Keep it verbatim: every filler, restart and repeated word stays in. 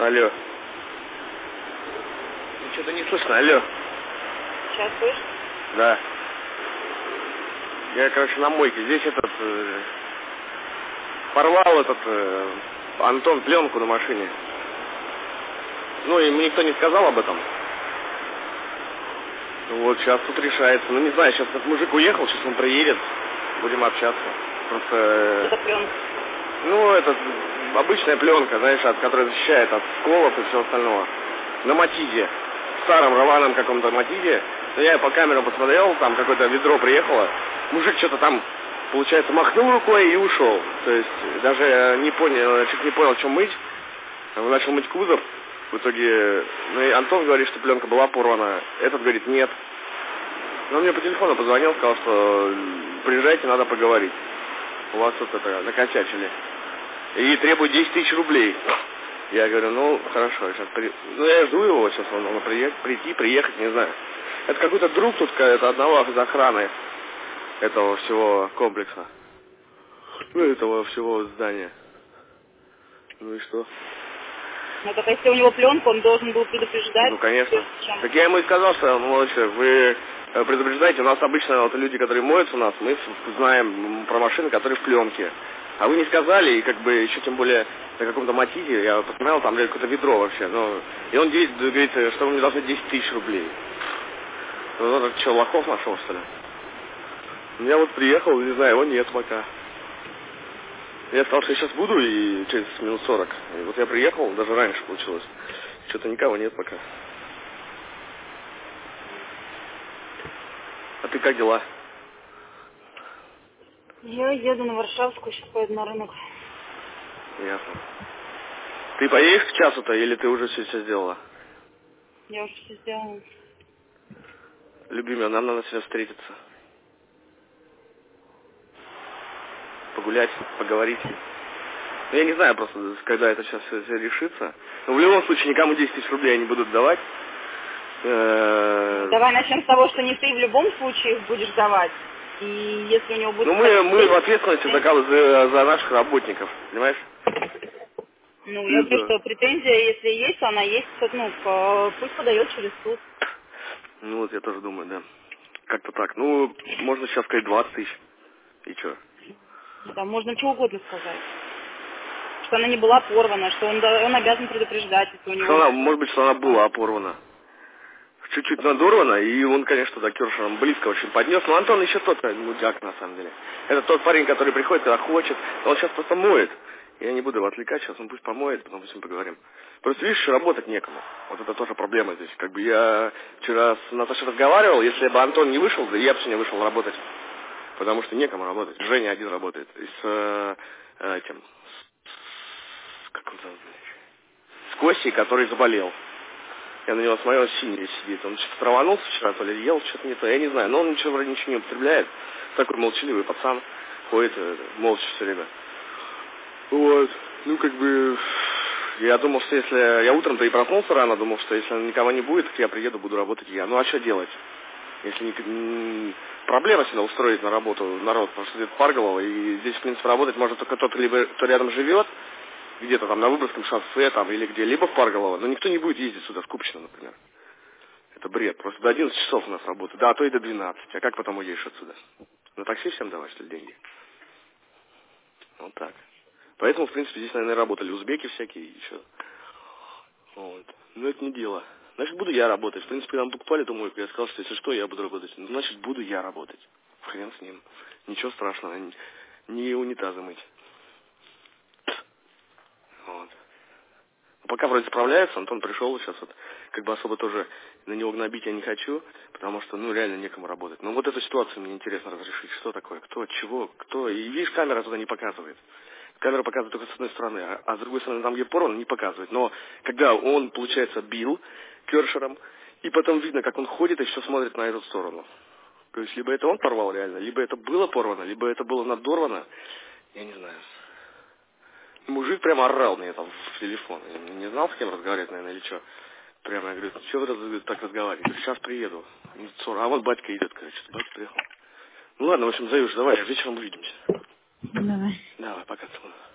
Алло. Что-то не слышно, алло. Сейчас слышишь? Да. Я, короче, на мойке. Здесь этот... Э, порвал этот... Э, Антон пленку на машине. Ну, ему никто не сказал об этом. Вот, сейчас тут решается. Ну, не знаю, сейчас этот мужик уехал, сейчас он приедет. Будем общаться. Просто... Э, это пленка? Ну, это обычная пленка, знаешь, от которая защищает от сколов и всего остального. На Матизе. В старом рваном каком-то Матизе. Но я по камерам посмотрел, там какое-то ведро приехало. Мужик что-то там, получается, махнул рукой и ушел. То есть даже не понял, чуть не понял, что мыть. Он начал мыть кузов. В итоге, ну, и Антон говорит, что пленка была порвана. Этот говорит, нет. Но он мне по телефону позвонил, сказал, что приезжайте, надо поговорить. У вас тут это накосячили. И требует десять тысяч рублей. Я говорю, ну, хорошо, сейчас при... Ну, я жду его, сейчас он, он приехать, прийти, приехать, не знаю. Это какой-то друг тут, это одного из охраны этого всего комплекса. Ну, этого всего здания. Ну и что? Ну, так если у него пленка, он должен был предупреждать. Ну, конечно. Чем? Так я ему и сказал, что, молодой человек, вы предупреждаете, у нас обычно вот люди, которые моются у нас, мы знаем про машины, которые в пленке. А вы не сказали, и как бы еще тем более на каком-то Матизе, я посмотрел, там какое-то ведро вообще. Ну, и он говорит, что вы мне должны десять тысяч рублей. Ну, он что, лохов нашел, что ли? Я вот приехал, не знаю, его нет пока. Я сказал, что я сейчас буду, и через минут сорок. И вот я приехал, даже раньше получилось. Что-то никого нет пока. А ты как дела? Я еду на Варшавскую, сейчас поеду на рынок. Ясно. Ты поедешь к часу-то, или ты уже все, все сделала? Я уже все сделала. Любимая, нам надо сегодня встретиться. Погулять, поговорить. Ну, я не знаю просто, когда это сейчас все, все решится. Но в любом случае никому десять тысяч рублей они будут давать. Давай начнем с того, что не ты в любом случае их будешь давать. И если у него будет... Ну, мы, мы в ответственности за, за наших работников, понимаешь? Ну, я говорю, что претензия, если есть, она есть, ну, пусть подает через суд. Ну, вот я тоже думаю, да. Как-то так. Ну, можно сейчас сказать двадцать тысяч. И что? Да, можно что угодно сказать. Что она не была порвана, что он, он обязан предупреждать, если у него... Что она, может быть, что она была порвана. Чуть-чуть надорвана, и он, конечно, да, Кершером близко очень поднес. Но Антон еще тот, мудак, на самом деле. Это тот парень, который приходит, когда хочет. Он сейчас просто моет. Я не буду его отвлекать, сейчас он пусть помоет, потом с ним поговорим. Просто, видишь, работать некому. Вот это тоже проблема здесь. Как бы я вчера с Наташей разговаривал, если бы Антон не вышел, да я бы сегодня вышел работать. Потому что некому работать. Женя один работает. И с э, этим... С, как он зовут? С Костей, который заболел. Я на него смотрел, синий сидит. Он что-то траванулся вчера, то ли ел, что-то не то. Я не знаю, но он ничего вроде ничего не употребляет. Такой молчаливый пацан. Ходит молча все время. Вот. Ну, как бы... Я думал, что если... Я утром-то и проснулся рано, думал, что если никого не будет, то я приеду, буду работать я. Ну, а что делать? Если не... Проблема сюда устроить на работу народ, потому что это Парголово, и здесь, в принципе, работать может только тот, либо кто рядом живет, где-то там на Выборгском шоссе, там, или где, либо в Парголово. Но никто не будет ездить сюда, в Купчино, например. Это бред. Просто до одиннадцати часов у нас работа. Да, а то и до двенадцати. А как потом уедешь отсюда? На такси всем давать, что ли, деньги? Вот так. Поэтому, в принципе, здесь, наверное, работали узбеки всякие и еще. Вот. Но это не дело. Значит, буду я работать. В принципе, нам покупали, думаю, я сказал, что если что, я буду работать. Ну, значит, буду я работать. Хрен с ним. Ничего страшного. Не унитазы мыть. Вот. Пока вроде справляется, Антон пришел сейчас вот, как бы особо тоже на него гнобить я не хочу, потому что, ну, реально некому работать. Но вот эту ситуацию мне интересно разрешить. Что такое? Кто? Чего? Кто? И видишь, камера туда не показывает. Камера показывает только с одной стороны, а, а с другой стороны, там, где порвано, не показывает. Но когда он, получается, бил Кершером, и потом видно, как он ходит и все смотрит на эту сторону. То есть, либо это он порвал реально, либо это было порвано, либо это было надорвано. Я не знаю. Мужик прямо орал мне там в телефон. Я не знал, с кем разговаривать, наверное, или что. Прямо я говорю, что вы так разговариваете? Сейчас приеду. А вот батька идет, короче, батька приехал. Ну ладно, в общем, Заюш, давай, вечером увидимся. Давай. Давай, пока, целую.